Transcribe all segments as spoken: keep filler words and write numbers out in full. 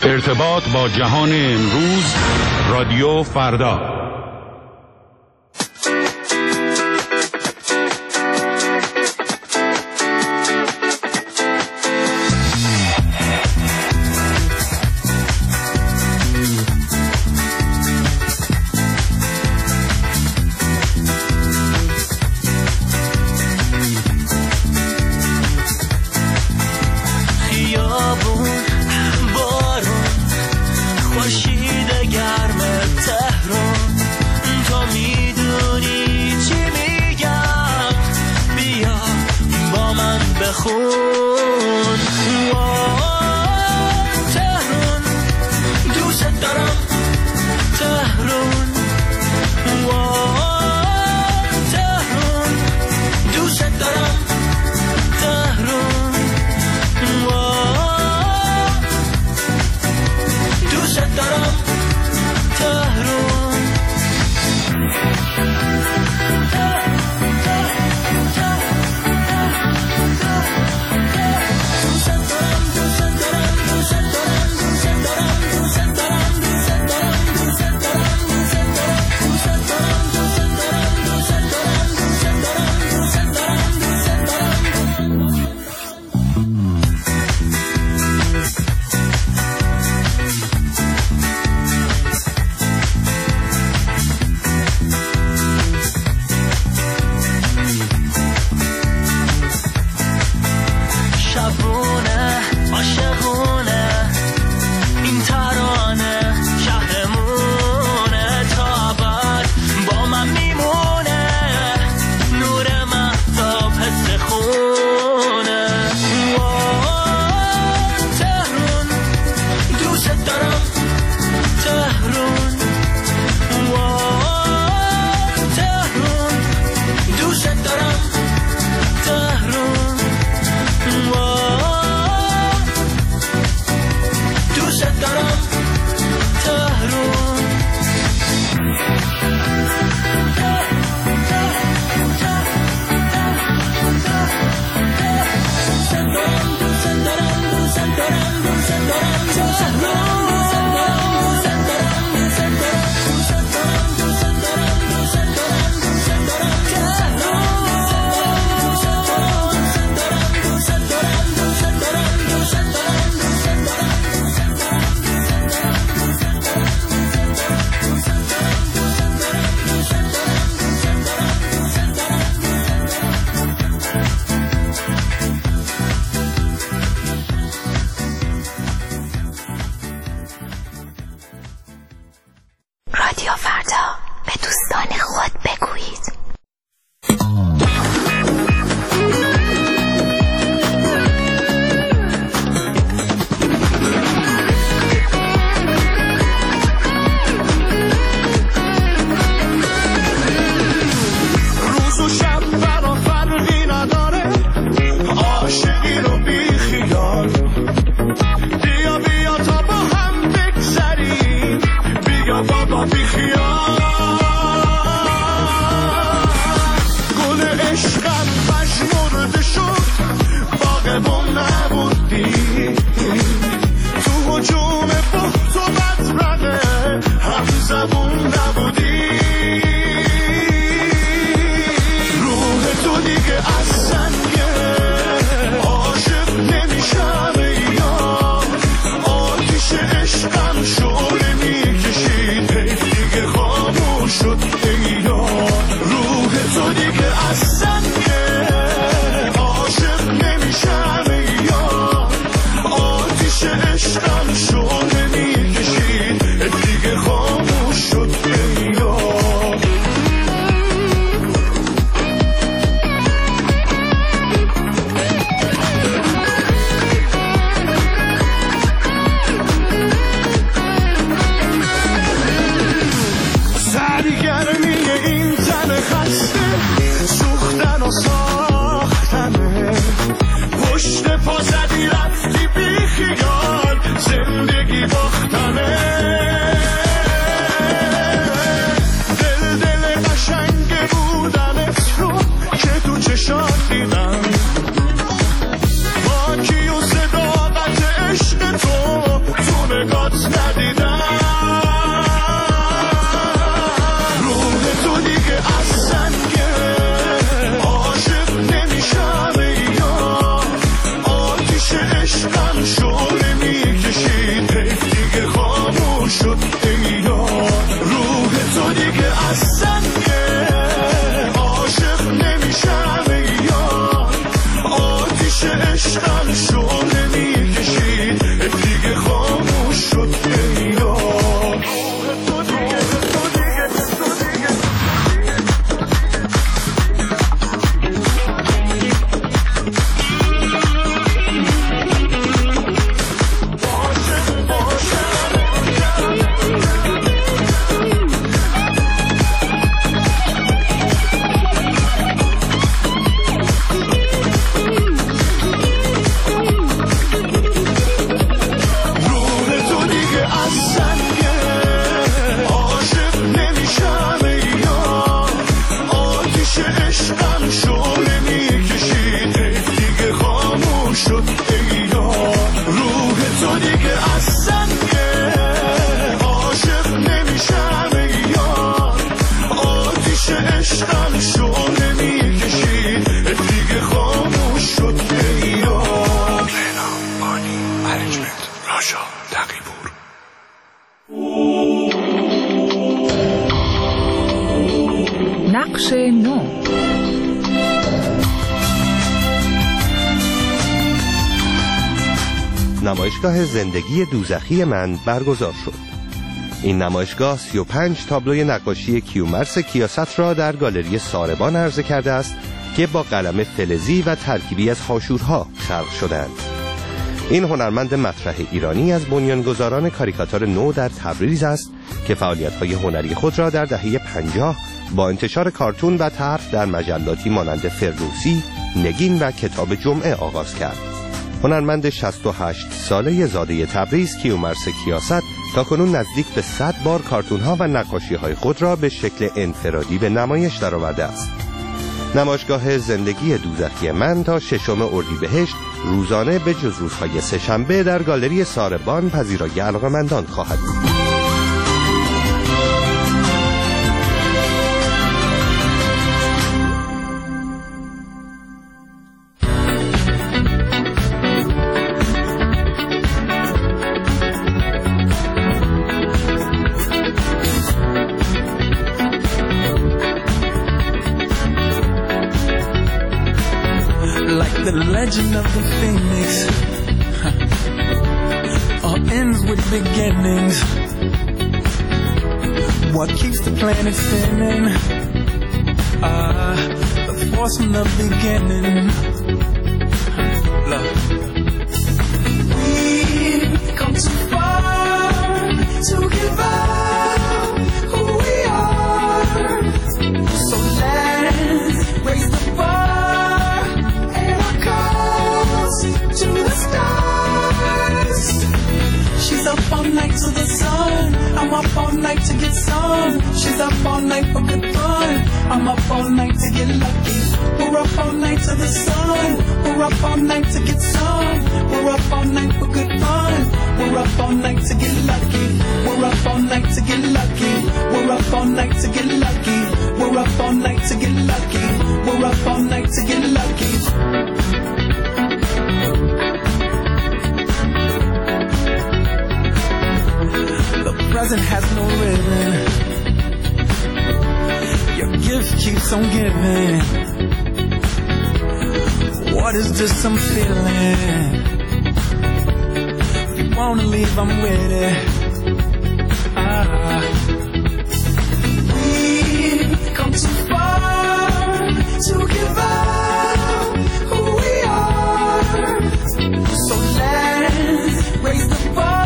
ارتباط با جهان امروز، رادیو فردا. منیجمنت راشا تقی‌پور. نقش نو. نمایشگاه زندگی دوزخی من برگزار شد. این نمایشگاه سی و پنج تابلوی نقاشی کیومرث کیاست را در گالری ساربان عرضه کرده است که با قلم فلزی و ترکیبی از حاشورها خلق شدند. این هنرمند مطرح ایرانی از بنیانگذاران کاریکاتور نو در تبریز است که فعالیت‌های هنری خود را در دهه پنجاه با انتشار کارتون و طرح در مجلاتی مانند فردوسی، نگین و کتاب جمعه آغاز کرد. هنرمند شصت و هشت ساله زاده تبریز کیومرث کیاست تاکنون نزدیک به صد بار کارتون‌ها و نقاشی‌های خود را به شکل انفرادی به نمایش درآورده است. نمایشگاه زندگی دوزخی من تا ششم اردیبهشت روزانه به جز روزهای سه‌شنبه در گالری ساربان پذیرای علاقه‌مندان خواهد بود. The legend of the phoenix huh. all ends with beginnings. What keeps the planet spinning? Ah, uh, the force from the beginning. Love. We've come too far to give up who we are. So let's raise the bar. To the stars. She's up all night to the sun. I'm up all night to get some. She's up all night for good fun. I'm up all night to get lucky. We're up all night to the sun. We're up all night to get some. We're up all night for good fun. We're up all night to get lucky. We're up all night to get lucky. We're up all night to get lucky. We're up all night to get lucky. We're up all night to get lucky. Present has no ribbon. Your gift keeps on giving. What is this I'm feeling? If you wanna leave, I'm with it. Ah. We've come too far to give up who we are. So let's raise the bar.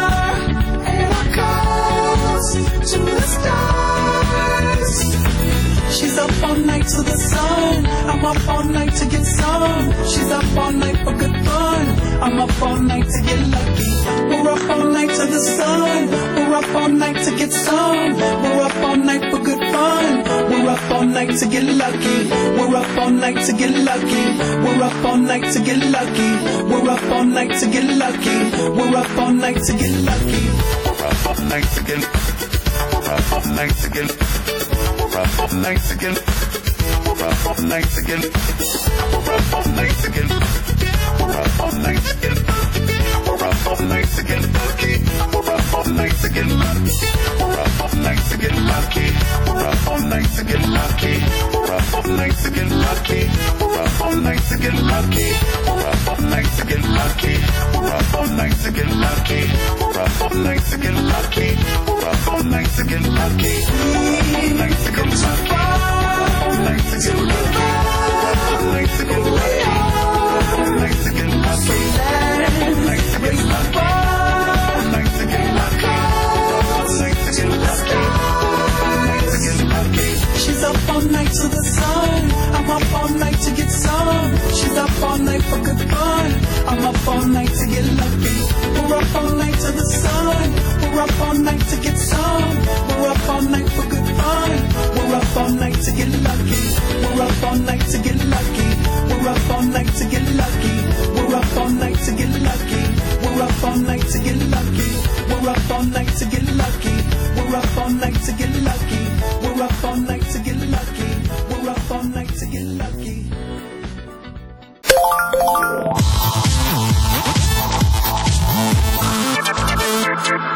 To the stars. She's up all night to the sun. I'm up all night to get some. She's up all night for good fun. I'm up all night to get lucky. We're up all night to the sun. We're up all night to get some. We're up all night for good fun. We're up all night to get lucky. We're up all night to get lucky. We're up all night to get lucky. We're up all night to get lucky. We're up all night to get lucky. We're up all night to get lucky. We're up all night to get. We're up all night to get. We're up all night to get. We're up all night to get. We're up all night to get. We're up all night to get lucky. We're up all night to get lucky. We're up all night to get lucky. We're up all night to get lucky. We're up all night to get lucky. We're up all night to get lucky. We're up all night to get lucky. We're up all night to get lucky. We're up all night to get lucky. We're up all night to get lucky. We're up all night to get lucky. All night to get lucky. All night to get lucky. All night to get lucky. All night to get lucky. All night to get lucky. All night to get lucky. All night to get lucky. She's up all night to the sun. I'm up all night to get some. She's up all night for good fun. I'm up all night to get lucky. We're up all night to the sun. We're up all night to get some. We're up all night for good fun. We're up all night to get lucky. We're up all night to get lucky. We're up all night to get lucky. We're up all night to get lucky. We're up all night to get lucky. We're up all night to get lucky. We're up all night to get lucky. We're up all night to get lucky. We're up all night to get lucky.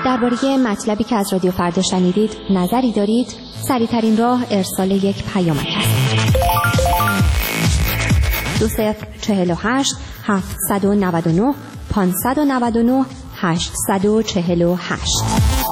درباره مطلبی که از رادیو فردا شنیدید نظری دارید؟ سریع‌ترین راه ارسال یک پیامک است. دو صفر چهل و هشت هفتصد و نود و نه پانصد و نود و نه هشتصد و چهل و هشت.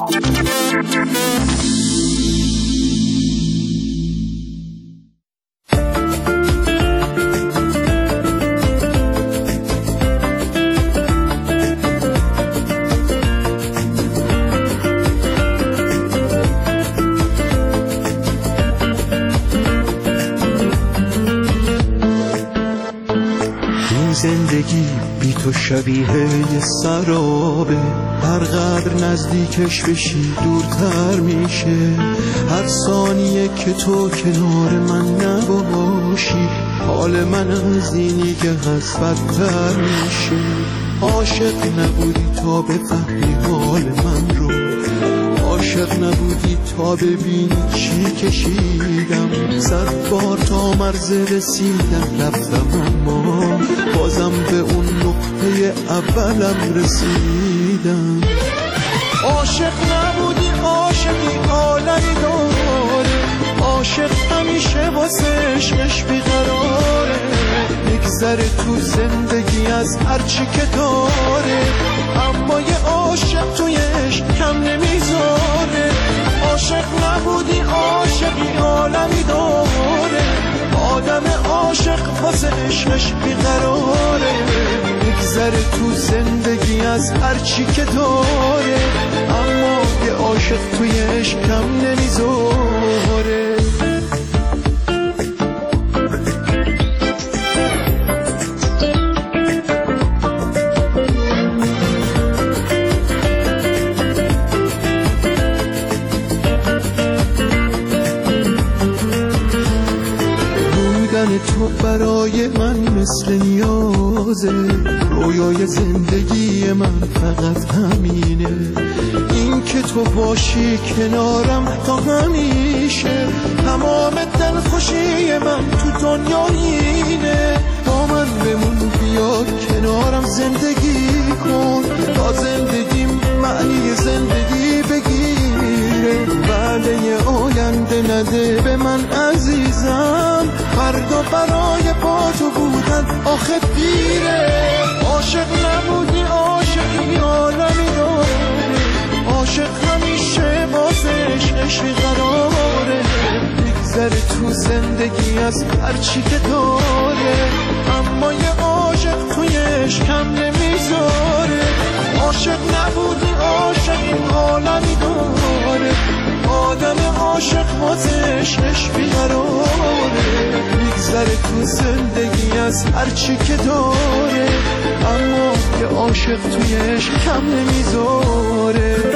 زندگی بی تو شبیه یه سرابه، هر قدر نزدیکش بشی دورتر میشه. هر ثانیه که تو کنار من نباشی حال من از اینی که هست بدتر میشه. عاشق نبودی تا بفهمی حال من رو، عاشق نبودی تا ببینی چی کشیدم. صد بار تا مرز رسیدم رفتم اما بازم به اون نقطه اولم رسیدم. عاشق نبودی عاشقی عالمی داره، عاشق همیشه واسه عشقش بیقراره. میگذره تو زندگی از هرچی که داره، اما یه عاشق توی عشق کم نمیذاره. عاشق نبودی عاشقی عالمی داره، آدم عاشق واسه عشقش بیقراره. میگذره تو زندگی از هرچی که داره، اما یه عاشق توی عشق کم نمیذاره. تو برای من مثل نیازه، رویای زندگی من فقط همینه. این که تو باشی کنارم تا همیشه، تمام دل خوشی من تو دنیا اینه. با من بمون بیا کنارم زندگی کن، تا زندگیم معنی زندگی بگیره. وعده آینده نده به من عزیزم، فردا برای با تو بودن آخه دیره. عاشق نبودی عاشقی عالمی داره، عاشق همیشه واسه عشقش بیقراره. میگذره تو زندگی از هرچی که داره، اما یه عاشق توی عشق کم نمیذاره. عاشق نبودی عاشقی عالمی داره، آدم عاشق واسه عشقش بیقراره. میگذره تو زندگی از هرچی که داره، اما یه عاشق توی عشق کم نمیذاره.